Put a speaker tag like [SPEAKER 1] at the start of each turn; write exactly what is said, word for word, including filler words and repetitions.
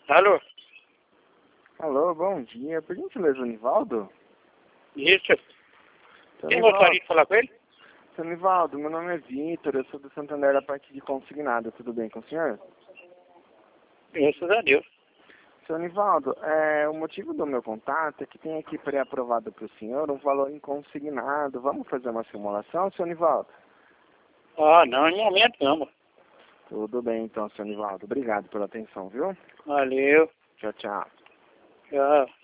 [SPEAKER 1] Alô?
[SPEAKER 2] Alô, bom dia. Por gentileza, o Nivaldo?
[SPEAKER 1] Isso.
[SPEAKER 2] Seu
[SPEAKER 1] Quem
[SPEAKER 2] Nivaldo,
[SPEAKER 1] gostaria de falar com ele?
[SPEAKER 2] seu Nivaldo, meu nome é Vitor, eu sou do Santander da parte de consignado. Tudo bem com o senhor?
[SPEAKER 1] Graças a Deus.
[SPEAKER 2] Seu Nivaldo, é, o motivo do meu contato é que tem aqui pré-aprovado para o senhor um valor em consignado. Vamos fazer uma simulação, seu Nivaldo?
[SPEAKER 1] Ah, não, em momento não.
[SPEAKER 2] Tudo bem então, seu Nivaldo. Obrigado pela atenção, viu?
[SPEAKER 1] Valeu.
[SPEAKER 2] Tchau, tchau.
[SPEAKER 1] Tchau.